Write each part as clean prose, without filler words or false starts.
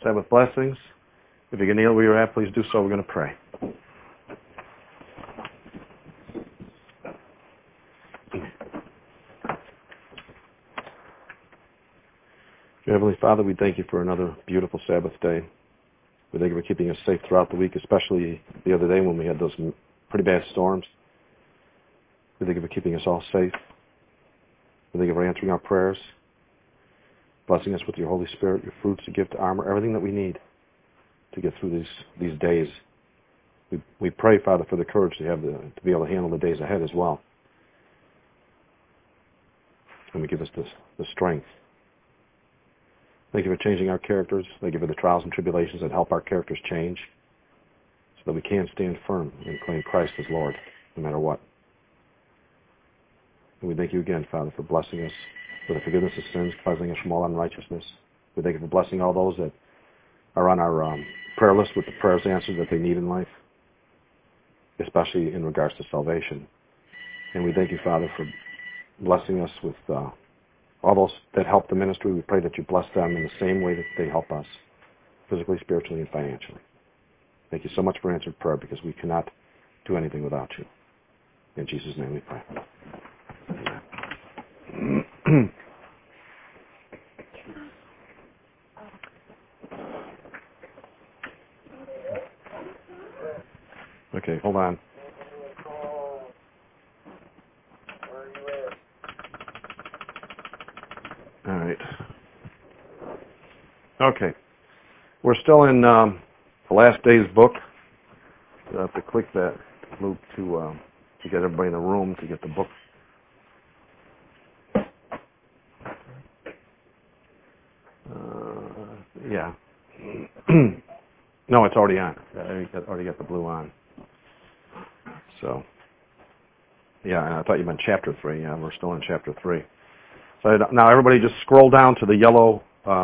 Sabbath blessings. If you can kneel where you're at, please do so. We're going to pray. Dear Heavenly Father, we thank you for another beautiful Sabbath day. We thank you for keeping us safe throughout the week, especially the other day when we had those pretty bad storms. We thank you for keeping us all safe. We thank you for answering our prayers, blessing us with your Holy Spirit, your fruits, your gift, armor, everything that we need to get through these days. We pray, Father, for the courage to be able to handle the days ahead as well. And we give us the strength. Thank you for changing our characters. Thank you for the trials and tribulations that help our characters change so that we can stand firm and claim Christ as Lord no matter what. And we thank you again, Father, for blessing us with the forgiveness of sins, cleansing us from all unrighteousness. We thank you for blessing all those that are on our prayer list with the prayers answered that they need in life, especially in regards to salvation. And we thank you, Father, for blessing us with all those that help the ministry. We pray that you bless them in the same way that they help us, physically, spiritually, and financially. Thank you so much for answered prayer, because we cannot do anything without you. In Jesus' name we pray. Amen. Okay, hold on. All right. Okay. We're still in the last day's book. You'll have to click that loop to get everybody in the room to get the book. Yeah. No, it's already on. I already got the blue on. So, yeah, and I thought you meant chapter 3. Yeah, we're still in chapter 3. So now everybody just scroll down to the yellow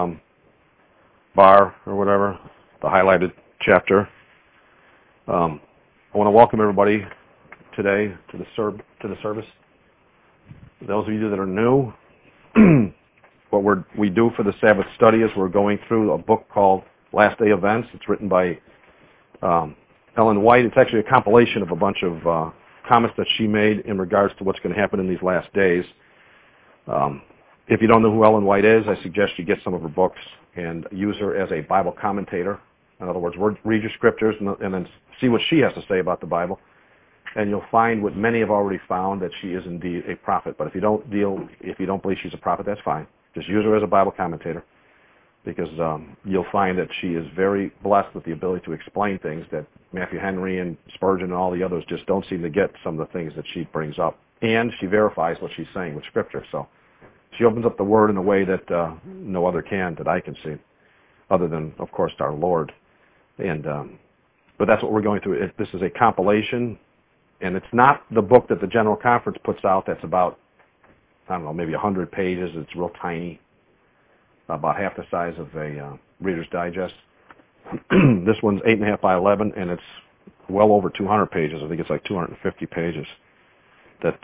bar or whatever, the highlighted chapter. I want to welcome everybody today to the service. Those of you that are new, what we do for the Sabbath study is we're going through a book called Last Day Events. It's written by Ellen White. It's actually a compilation of a bunch of comments that she made in regards to what's going to happen in these last days. If you don't know who Ellen White is, I suggest you get some of her books and use her as a Bible commentator. In other words, read your scriptures and then see what she has to say about the Bible. And you'll find what many have already found, that she is indeed a prophet. But if you don't believe she's a prophet, that's fine. Just use her as a Bible commentator, because you'll find that she is very blessed with the ability to explain things that Matthew Henry and Spurgeon and all the others just don't seem to get, some of the things that she brings up. And she verifies what she's saying with Scripture. So she opens up the Word in a way that no other can, that I can see, other than, of course, our Lord. And but that's what we're going through. This is a compilation, and it's not the book that the General Conference puts out that's about, I don't know, maybe 100 pages. It's real tiny, about half the size of a Reader's Digest. This one's 8.5 by 11, and it's well over 200 pages. I think it's like 250 pages that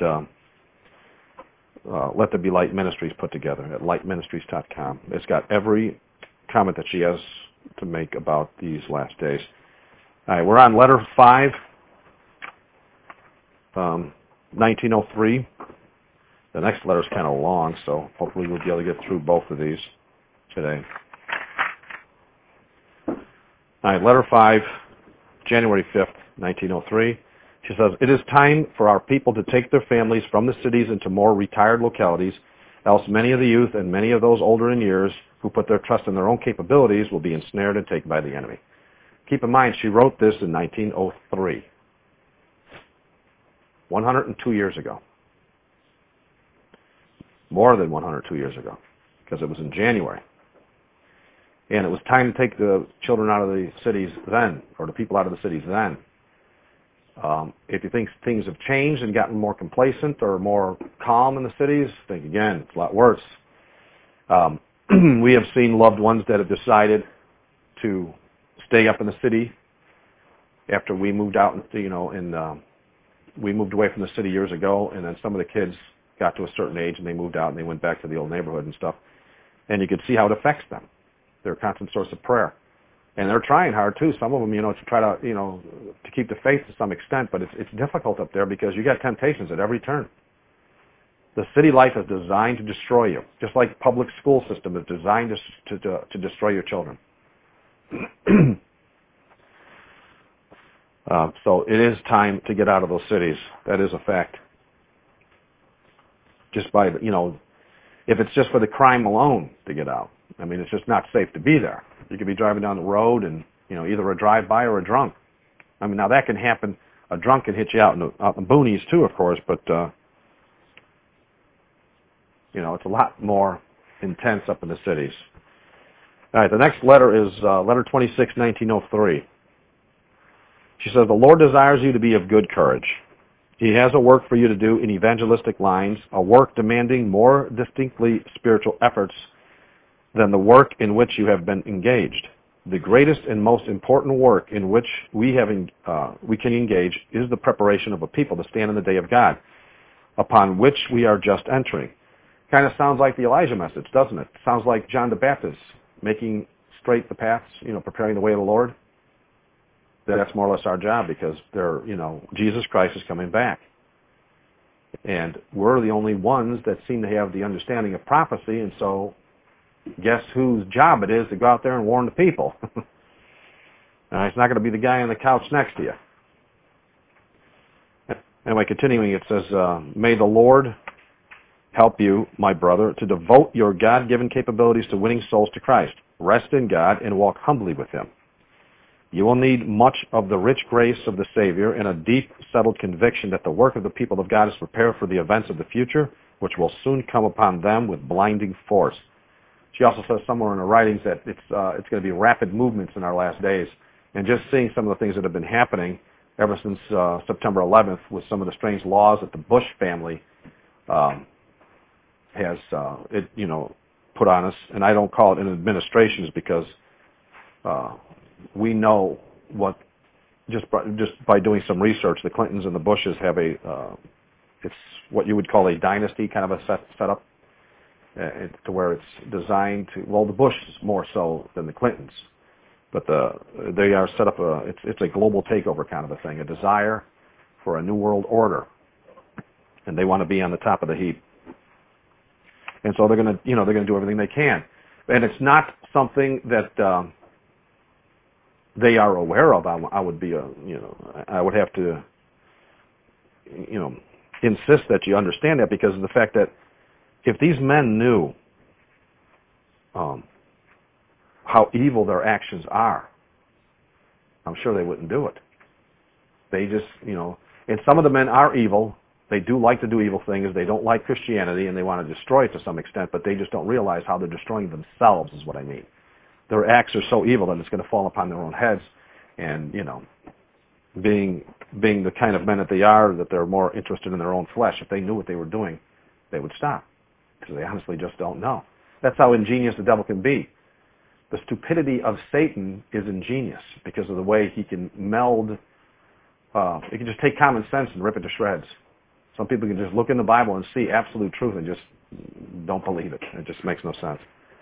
Let There Be Light Ministries put together at lightministries.com. It's got every comment that she has to make about these last days. All right, we're on letter 5, 1903. The next letter is kind of long, so hopefully we'll be able to get through both of these today. All right, letter 5, January 5th, 1903. She says, "It is time for our people to take their families from the cities into more retired localities, else many of the youth and many of those older in years who put their trust in their own capabilities will be ensnared and taken by the enemy." Keep in mind, she wrote this in 1903, 102 years ago. More than 102 years ago, because it was in January. And it was time to take the children out of the cities then, or the people out of the cities then. If you think things have changed and gotten more complacent or more calm in the cities, think again, it's a lot worse. We have seen loved ones that have decided to stay up in the city after we moved out, we moved away from the city years ago, and then some of the kids got to a certain age and they moved out and they went back to the old neighborhood and stuff. And you could see how it affects them. They're a constant source of prayer. And they're trying hard too. Some of them, to try to, to keep the faith to some extent, but it's difficult up there because you got temptations at every turn. The city life is designed to destroy you, just like public school system is designed to destroy your children. So it is time to get out of those cities. That is a fact. Just by, if it's just for the crime alone to get out. I mean, it's just not safe to be there. You could be driving down the road and, either a drive-by or a drunk. I mean, now that can happen. A drunk can hit you out in the boonies too, of course, but, it's a lot more intense up in the cities. All right, the next letter is letter 26, 1903. She says, the Lord desires you to be of good courage. He has a work for you to do in evangelistic lines, a work demanding more distinctly spiritual efforts than the work in which you have been engaged. The greatest and most important work in which we can engage is the preparation of a people to stand in the day of God, upon which we are just entering. Kind of sounds like the Elijah message, doesn't it? Sounds like John the Baptist, making straight the paths, preparing the way of the Lord. That's more or less our job because Jesus Christ is coming back. And we're the only ones that seem to have the understanding of prophecy, and so guess whose job it is to go out there and warn the people? It's not going to be the guy on the couch next to you. Anyway, continuing, it says, may the Lord help you, my brother, to devote your God-given capabilities to winning souls to Christ. Rest in God and walk humbly with Him. You will need much of the rich grace of the Savior and a deep, settled conviction that the work of the people of God is prepared for the events of the future, which will soon come upon them with blinding force. She also says somewhere in her writings that it's going to be rapid movements in our last days. And just seeing some of the things that have been happening ever since September 11th with some of the strange laws that the Bush family has put on us, and I don't call it an administration because we know what just by doing some research, the Clintons and the Bushes have it's what you would call a dynasty kind of a setup to where it's designed to, well, the Bushes more so than the Clintons, but they are set up it's a global takeover kind of a thing, a desire for a new world order, and they want to be on the top of the heap. And so they're going to do everything they can. And it's not something that they are aware of. I would be I would have to insist that you understand that because of the fact that if these men knew how evil their actions are, I'm sure they wouldn't do it. They just, and some of the men are evil. They do like to do evil things. They don't like Christianity, and they want to destroy it to some extent, but they just don't realize how they're destroying themselves is what I mean. Their acts are so evil that it's going to fall upon their own heads, and, being the kind of men that they are, that they're more interested in their own flesh. If they knew what they were doing, they would stop, because they honestly just don't know. That's how ingenious the devil can be. The stupidity of Satan is ingenious because of the way he can meld, he can just take common sense and rip it to shreds. Some people can just look in the Bible and see absolute truth and just don't believe it. It just makes no sense.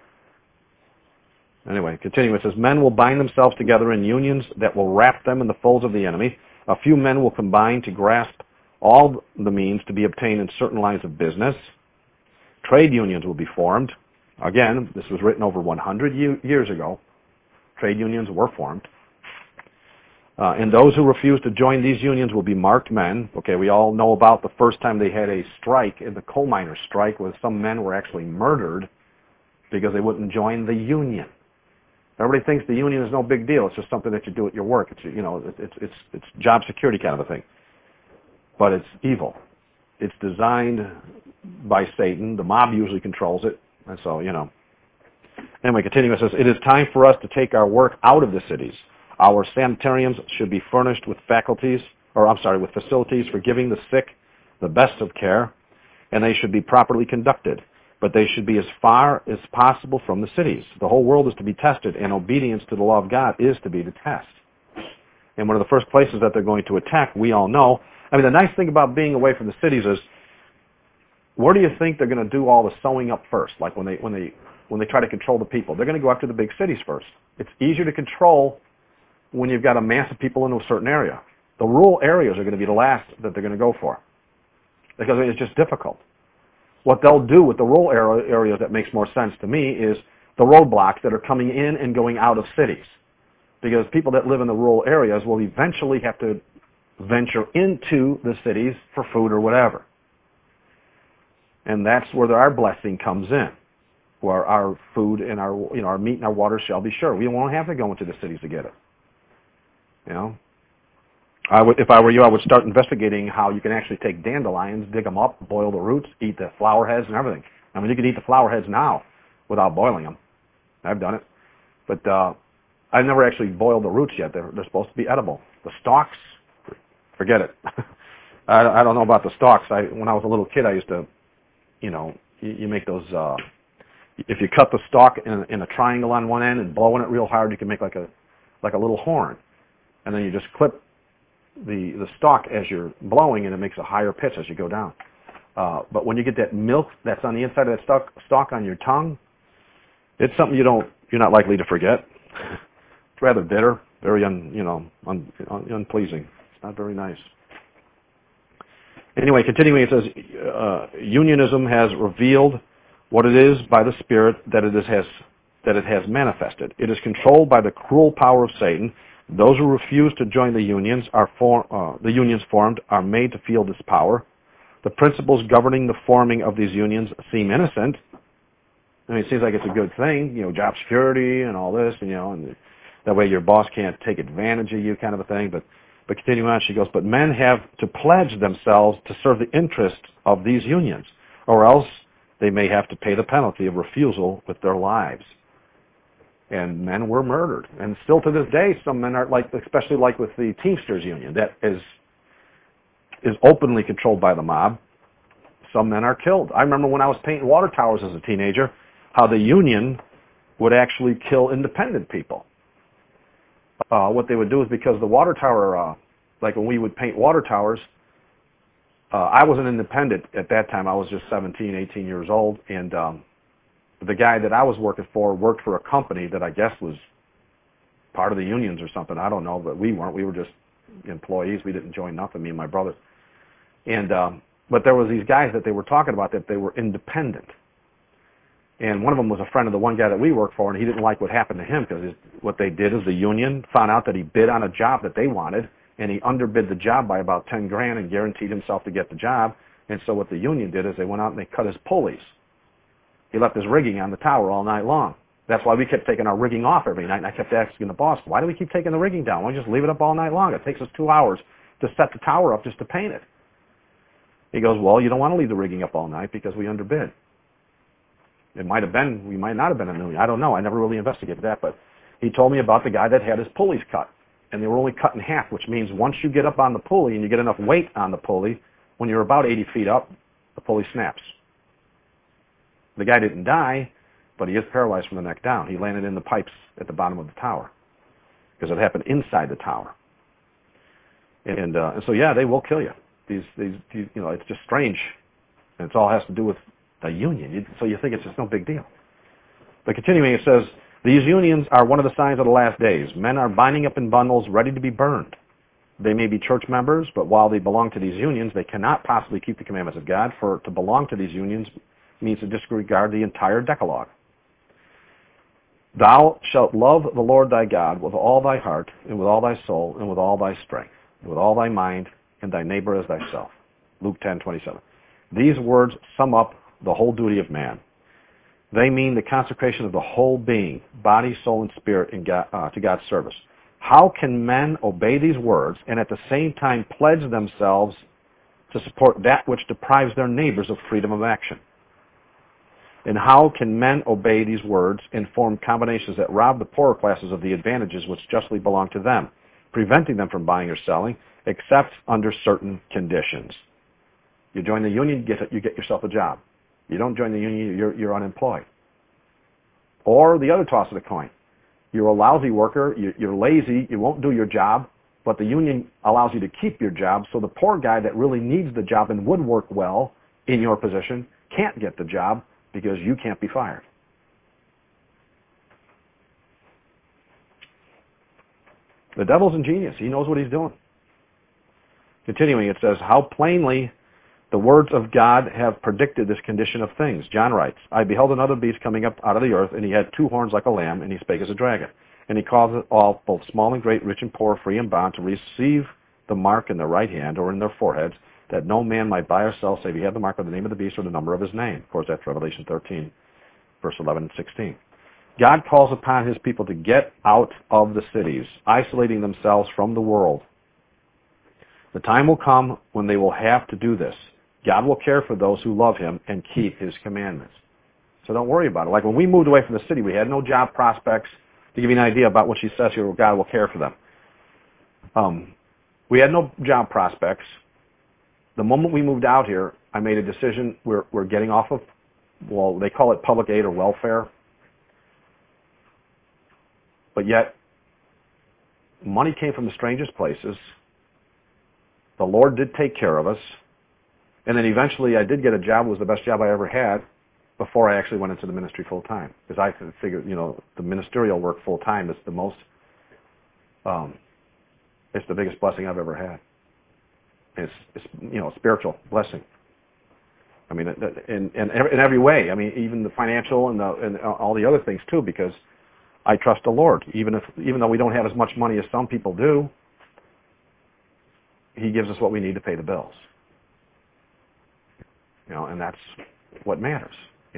Anyway, continuing, it says, men will bind themselves together in unions that will wrap them in the folds of the enemy. A few men will combine to grasp all the means to be obtained in certain lines of business. Trade unions will be formed. Again, this was written over 100 years ago. Trade unions were formed. And those who refuse to join these unions will be marked men. Okay, we all know about the first time they had a strike, the coal miners' strike, where some men were actually murdered because they wouldn't join the union. Everybody thinks the union is no big deal. It's just something that you do at your work. It's job security kind of a thing. But it's evil. It's designed by Satan. The mob usually controls it. And so, Anyway, continuing, it says, it is time for us to take our work out of the cities. Our sanitariums should be furnished with facilities for giving the sick the best of care, and they should be properly conducted. But they should be as far as possible from the cities. The whole world is to be tested, and obedience to the law of God is to be the test. And one of the first places that they're going to attack, we all know. I mean, the nice thing about being away from the cities is, where do you think they're going to do all the sewing up first? Like when they when they try to control the people. They're going to go after the big cities first. It's easier to control when you've got a mass of people in a certain area. The rural areas are going to be the last that they're going to go for because it's just difficult. What they'll do with the rural areas that makes more sense to me is the roadblocks that are coming in and going out of cities. Because people that live in the rural areas will eventually have to venture into the cities for food or whatever. And that's where our blessing comes in, where our food and our meat and our water shall be sure. We won't have to go into the cities to get it. If I were you, I would start investigating how you can actually take dandelions, dig them up, boil the roots, eat the flower heads and everything. I mean, you can eat the flower heads now without boiling them. I've done it. But I've never actually boiled the roots yet. They're supposed to be edible. The stalks, forget it. I don't know about the stalks. When I was a little kid, I used to, you make those, if you cut the stalk in a triangle on one end and blow on it real hard, you can make like a little horn. And then you just clip the stalk as you're blowing, and it makes a higher pitch as you go down. But when you get that milk that's on the inside of that stalk on your tongue, it's something you're not likely to forget. It's rather bitter, very unpleasing. It's not very nice. Anyway, continuing, it says, unionism has revealed what it is by the Spirit that it has manifested. It is controlled by the cruel power of Satan. Those who refuse to join the unions formed are made to feel this power. The principles governing the forming of these unions seem innocent. I mean, it seems like it's a good thing, job security and all this, and that way your boss can't take advantage of you, kind of a thing. But continuing on, she goes, but men have to pledge themselves to serve the interests of these unions, or else they may have to pay the penalty of refusal with their lives. And men were murdered. And still to this day, some men are especially like with the Teamsters Union, that is openly controlled by the mob. Some men are killed. I remember when I was painting water towers as a teenager, how the union would actually kill independent people. What they would do is, because the water tower, like when we would paint water towers, I was an independent at that time. I was just 17, 18 years old, and the guy that I was working for worked for a company that I guess was part of the unions or something. I don't know, but we weren't. We were just employees. We didn't join nothing, me and my brother. And but there was these guys that they were talking about that they were independent. And one of them was a friend of the one guy that we worked for, and he didn't like what happened to him because what they did is the union found out that he bid on a job that they wanted, and he underbid the job by about $10,000 and guaranteed himself to get the job. And so what the union did is they went out and they cut his pulleys. He left his rigging on the tower all night long. That's why we kept taking our rigging off every night, and I kept asking the boss, why do we keep taking the rigging down? Why don't we just leave it up all night long? It takes us 2 hours to set the tower up just to paint it. He goes, well, you don't want to leave the rigging up all night because we underbid. It might have been, we might not have been a union. I don't know. I never really investigated that, but he told me about the guy that had his pulleys cut, and they were only cut in half, which means once you get up on the pulley and you get enough weight on the pulley, when you're about 80 feet up, the pulley snaps. The guy didn't die, but he is paralyzed from the neck down. He landed in the pipes at the bottom of the tower because it happened inside the tower. And so, yeah, they will kill you. These, it's just strange, and it all has to do with a union. So you think it's just no big deal. But continuing, it says, these unions are one of the signs of the last days. Men are binding up in bundles, ready to be burned. They may be church members, but while they belong to these unions, they cannot possibly keep the commandments of God, for to belong to these unions means to disregard the entire Decalogue. Thou shalt love the Lord thy God with all thy heart, and with all thy soul, and with all thy strength, and with all thy mind, and thy neighbor as thyself. Luke 10:27. These words sum up the whole duty of man. They mean the consecration of the whole being, body, soul, and spirit to God's service. How can men obey these words and at the same time pledge themselves to support that which deprives their neighbors of freedom of action? And how can men obey these words and form combinations that rob the poorer classes of the advantages which justly belong to them, preventing them from buying or selling, except under certain conditions? You join the union, you get yourself a job. You don't join the union, you're unemployed. Or the other toss of the coin. You're a lousy worker, you're lazy, you won't do your job, but the union allows you to keep your job, so the poor guy that really needs the job and would work well in your position can't get the job because you can't be fired. The devil's ingenious. He knows what he's doing. Continuing, it says, how plainly the words of God have predicted this condition of things. John writes, I beheld another beast coming up out of the earth, and he had 2 horns like a lamb, and he spake as a dragon. And he caused all, both small and great, rich and poor, free and bond, to receive the mark in their right hand or in their foreheads, that no man might buy or sell, save he had the mark of the name of the beast or the number of his name. Of course, that's Revelation 13, verse 11 and 16. God calls upon his people to get out of the cities, isolating themselves from the world. The time will come when they will have to do this. God will care for those who love him and keep his commandments. So don't worry about it. Like when we moved away from the city, we had no job prospects. To give you an idea about what she says here, God will care for them. We had no job prospects. The moment we moved out here, I made a decision. We're getting off of, well, they call it public aid or welfare. But yet, money came from the strangest places. The Lord did take care of us. And then eventually I did get a job. It was the best job I ever had before I actually went into the ministry full time. Because I figured, the ministerial work full time is the most, it's the biggest blessing I've ever had. It's a spiritual blessing. I mean, in every way. I mean, even the financial and all the other things too, because I trust the Lord. Even though we don't have as much money as some people do, he gives us what we need to pay the bills. And that's what matters,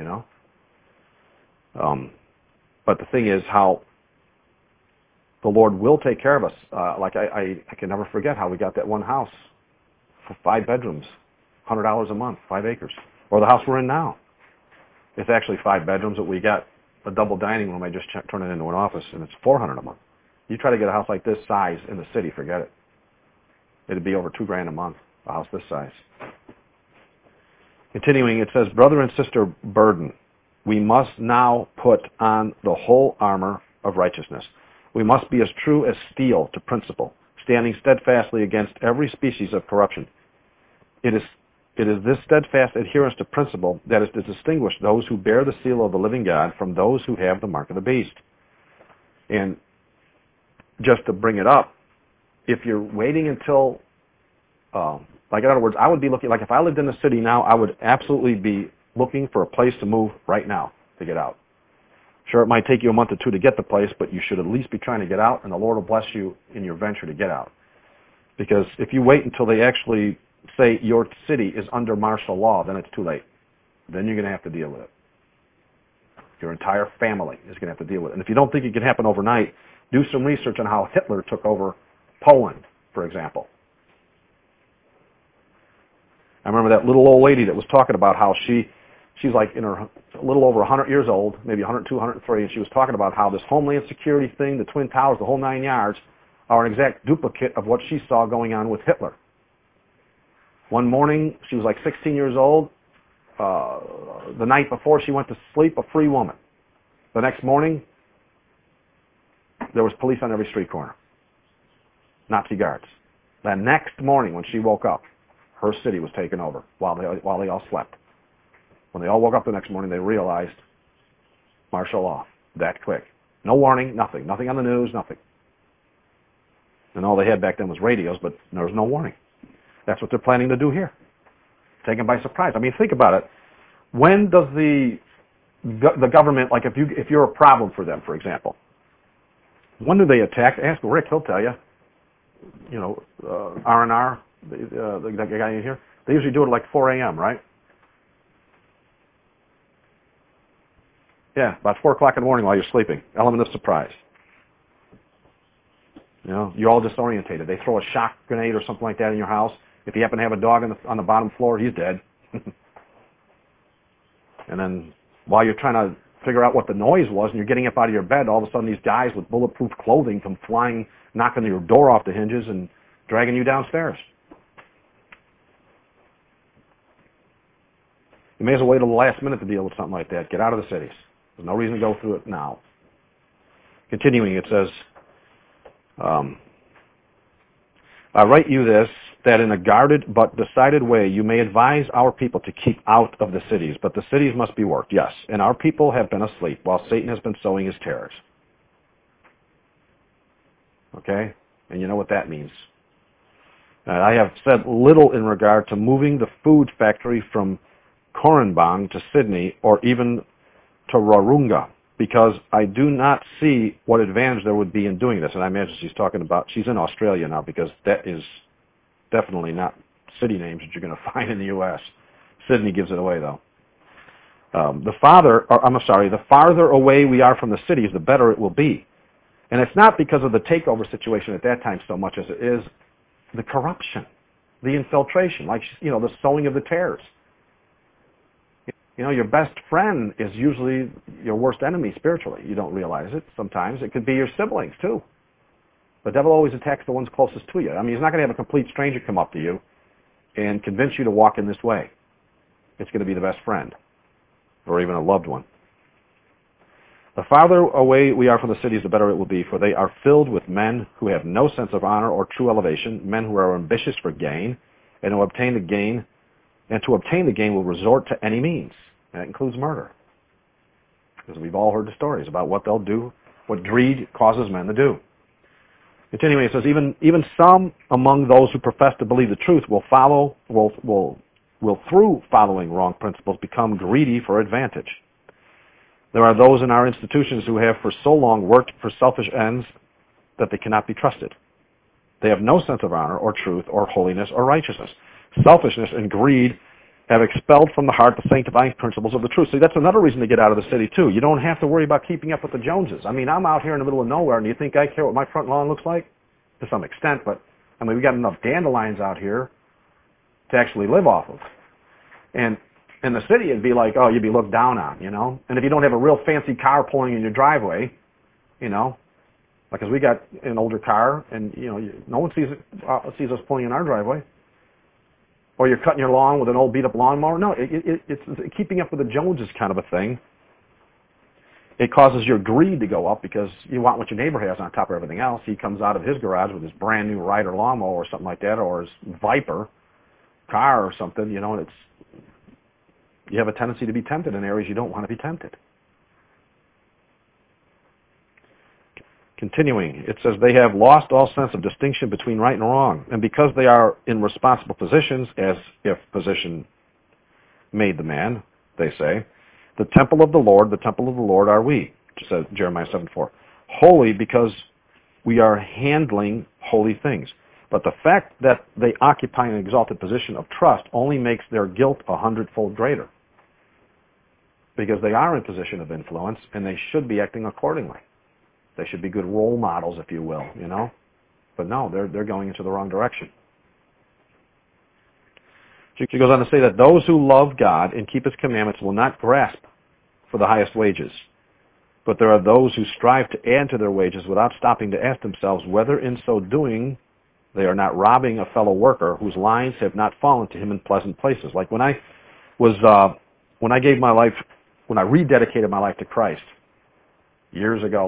But the thing is how the Lord will take care of us. Like I can never forget how we got that one house for 5 bedrooms, $100 a month, 5 acres. Or the house we're in now. It's actually 5 bedrooms, but we got a double dining room. I just turned it into an office, and it's $400 a month. You try to get a house like this size in the city, forget it. It'd be over $2,000 a month, a house this size. Continuing, it says, brother and sister burden, we must now put on the whole armor of righteousness. We must be as true as steel to principle, standing steadfastly against every species of corruption. It is this steadfast adherence to principle that is to distinguish those who bear the seal of the living God from those who have the mark of the beast. And just to bring it up, if you're waiting until, like in other words, I would be looking, like if I lived in the city now, I would absolutely be looking for a place to move right now to get out. Sure, it might take you a month or 2 to get the place, but you should at least be trying to get out, and the Lord will bless you in your venture to get out. Because if you wait until they actually say your city is under martial law, then it's too late. Then you're going to have to deal with it. Your entire family is going to have to deal with it. And if you don't think it can happen overnight, do some research on how Hitler took over Poland, for example. I remember that little old lady that was talking about how she's like in her a little over 100 years old, maybe 102, 103, and she was talking about how this Homeland Security thing, the Twin Towers, the whole 9 yards, are an exact duplicate of what she saw going on with Hitler. One morning, she was like 16 years old. The night before she went to sleep, a free woman. The next morning, there was police on every street corner. Nazi guards. The next morning, when she woke up, her city was taken over while they all slept. When they all woke up the next morning, they realized martial law that quick. No warning, nothing. Nothing on the news, nothing. And all they had back then was radios, but there was no warning. That's what they're planning to do here. Take them by surprise. I mean, think about it. When does the government, like if you're a problem for them, for example, when do they attack? Ask Rick, he'll tell you. R&R, the guy in here, they usually do it at like 4 a.m., right? Yeah, about 4 o'clock in the morning while you're sleeping. Element of surprise. You're all disorientated. They throw a shock grenade or something like that in your house. If you happen to have a dog on the bottom floor, he's dead. And then while you're trying to figure out what the noise was and you're getting up out of your bed, all of a sudden these guys with bulletproof clothing come flying, knocking your door off the hinges and dragging you downstairs. You may as well wait till the last minute to deal with something like that. Get out of the cities. There's no reason to go through it now. Continuing, it says, I write you this, that in a guarded but decided way you may advise our people to keep out of the cities. But the cities must be worked, yes. And our people have been asleep while Satan has been sowing his terrors. Okay? And you know what that means. I have said little in regard to moving the food factory from Koranbang to Sydney or even to Warunga, because I do not see what advantage there would be in doing this. And I imagine she's in Australia now, because that is definitely not city names that you're going to find in the U.S. Sydney gives it away, though. The farther away we are from the cities, the better it will be. And it's not because of the takeover situation at that time so much as it is the corruption, the infiltration, the sowing of the tares. Your best friend is usually your worst enemy spiritually. You don't realize it sometimes. It could be your siblings, too. The devil always attacks the ones closest to you. I mean, he's not going to have a complete stranger come up to you and convince you to walk in this way. It's going to be the best friend, or even a loved one. The farther away we are from the cities, the better it will be, for they are filled with men who have no sense of honor or true elevation, men who are ambitious for gain, and to obtain the gain will resort to any means. And that includes murder. Because we've all heard the stories about what they'll do, what greed causes men to do. Continuing, it says, even some among those who profess to believe the truth will through following wrong principles become greedy for advantage. There are those in our institutions who have for so long worked for selfish ends that they cannot be trusted. They have no sense of honor or truth or holiness or righteousness. Selfishness and greed have expelled from the heart the sanctifying principles of the truth. See, that's another reason to get out of the city, too. You don't have to worry about keeping up with the Joneses. I mean, I'm out here in the middle of nowhere, and do you think I care what my front lawn looks like? To some extent, but, I mean, we got enough dandelions out here to actually live off of. And in the city, it'd be like, oh, you'd be looked down on, And if you don't have a real fancy car pulling in your driveway, because we got an older car, and, no one sees us pulling in our driveway. Or you're cutting your lawn with an old beat-up lawnmower. No, it's keeping up with the Joneses kind of a thing. It causes your greed to go up because you want what your neighbor has on top of everything else. He comes out of his garage with his brand new Ryder lawnmower or something like that, or his Viper car or something, and you have a tendency to be tempted in areas you don't want to be tempted. Continuing, it says they have lost all sense of distinction between right and wrong, and because they are in responsible positions, as if position made the man, they say, the temple of the Lord are we, says Jeremiah 7:4. Holy because we are handling holy things. But the fact that they occupy an exalted position of trust only makes their guilt 100-fold greater. Because they are in a position of influence, and they should be acting accordingly. They should be good role models, if you will, But no, they're going into the wrong direction. She goes on to say that those who love God and keep His commandments will not grasp for the highest wages. But there are those who strive to add to their wages without stopping to ask themselves whether in so doing they are not robbing a fellow worker whose lines have not fallen to him in pleasant places. Like when I rededicated my life to Christ years ago,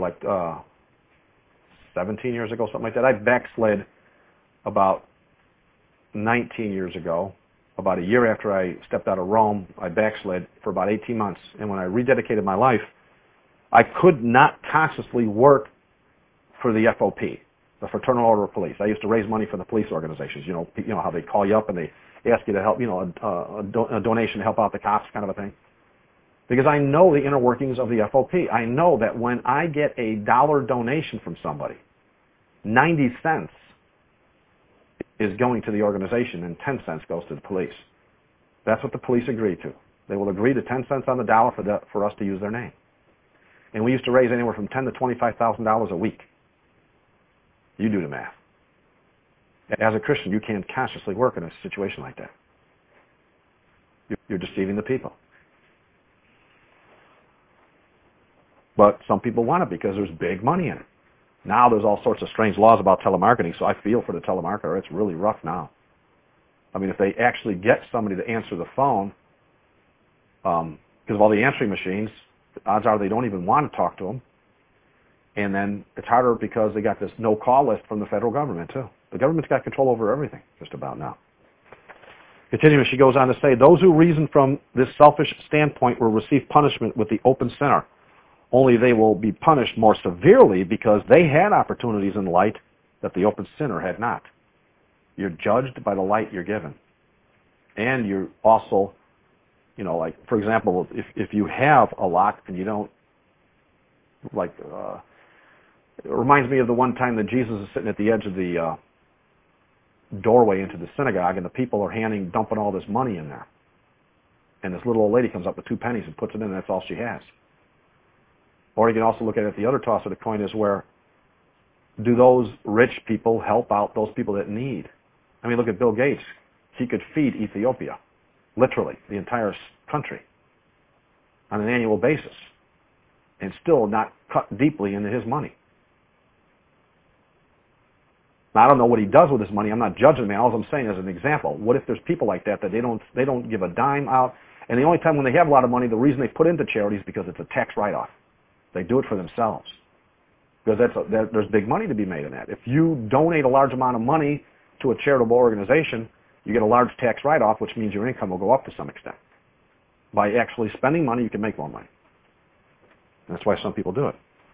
17 years ago, something like that. I backslid about 19 years ago. About a year after I stepped out of Rome, I backslid for about 18 months. And when I rededicated my life, I could not consciously work for the FOP, the Fraternal Order of Police. I used to raise money for the police organizations. You know how they call you up and they ask you to help, a donation to help out the cops kind of a thing. Because I know the inner workings of the FOP. I know that when I get a $1 donation from somebody, 90 cents is going to the organization and 10 cents goes to the police. That's what the police agree to. They will agree to 10 cents on the dollar for us to use their name. And we used to raise anywhere from $10,000 to $25,000 a week. You do the math. As a Christian, you can't consciously work in a situation like that. You're deceiving the people. But some people want it because there's big money in it. Now there's all sorts of strange laws about telemarketing, so I feel for the telemarketer. It's really rough now. I mean, if they actually get somebody to answer the phone, because of all the answering machines, odds are they don't even want to talk to them. And then it's harder because they got this no-call list from the federal government, too. The government's got control over everything, just about now. Continuing, she goes on to say, those who reason from this selfish standpoint will receive punishment with the open sinner. Only they will be punished more severely because they had opportunities in light that the open sinner had not. You're judged by the light you're given. And you're also, like, for example, if you have a lot and you don't, like, it reminds me of the one time that Jesus is sitting at the edge of the doorway into the synagogue, and the people are dumping all this money in there. And this little old lady comes up with 2 pennies and puts it in, and that's all she has. Or you can also look at it, the other toss of the coin is where do those rich people help out those people that need? I mean, look at Bill Gates. He could feed Ethiopia, literally, the entire country, on an annual basis, and still not cut deeply into his money. Now, I don't know what he does with his money. I'm not judging him. All I'm saying is an example. What if there's people like that they don't give a dime out, and the only time when they have a lot of money, the reason they put into charity is because it's a tax write-off. They do it for themselves. Because there's big money to be made in that. If you donate a large amount of money to a charitable organization, you get a large tax write-off, which means your income will go up to some extent. By actually spending money, you can make more money. And that's why some people do it.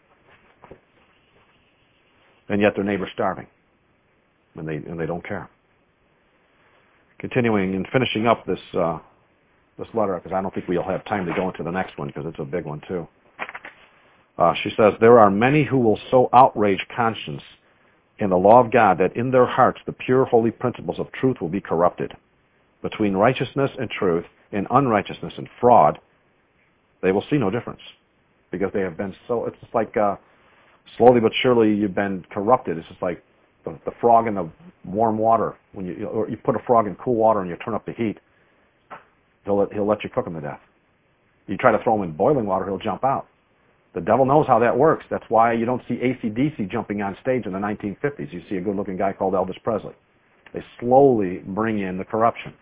And yet their neighbor's starving. And they don't care. Continuing and finishing up this letter, because I don't think we'll have time to go into the next one, because it's a big one too. She says, there are many who will so outrage conscience and the law of God that in their hearts the pure holy principles of truth will be corrupted. Between righteousness and truth and unrighteousness and fraud, they will see no difference. Because they have been it's just like slowly but surely you've been corrupted. It's just like the frog in the warm water. When you put a frog in cool water and you turn up the heat, he'll let you cook him to death. You try to throw him in boiling water, he'll jump out. The devil knows how that works. That's why you don't see AC/DC jumping on stage in the 1950s. You see a good-looking guy called Elvis Presley. They slowly bring in the corruption.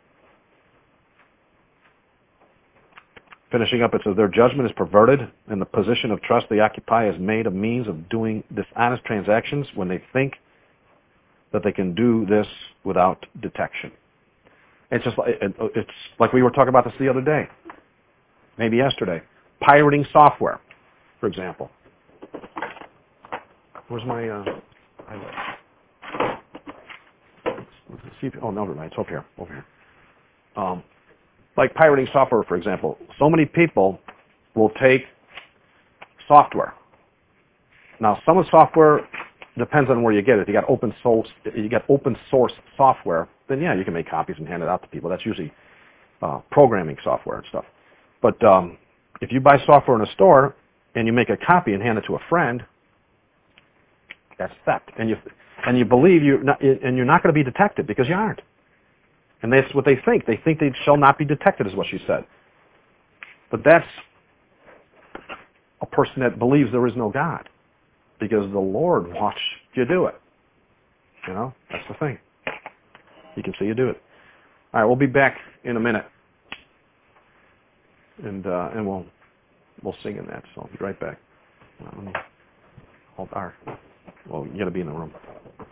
Finishing up, it says, their judgment is perverted, and the position of trust they occupy is made a means of doing dishonest transactions when they think that they can do this without detection. It's like we were talking about this the other day, maybe yesterday. Pirating software, for example. Where's my highlight? Let's see if, no, never mind. It's over here. Like pirating software, for example. So many people will take software. Now, some of the software depends on where you get it. If you got open source software, then yeah, you can make copies and hand it out to people. That's usually programming software and stuff. But if you buy software in a store and you make a copy and hand it to a friend, that's theft. And you believe you're not going to be detected because you aren't. And that's what they think. They think they shall not be detected, is what she said. But that's a person that believes there is no God, because the Lord watched you do it. That's the thing. He can see you do it. All right, we'll be back in a minute, and we'll sing in that. So I'll be right back. Well, you got to be in the room.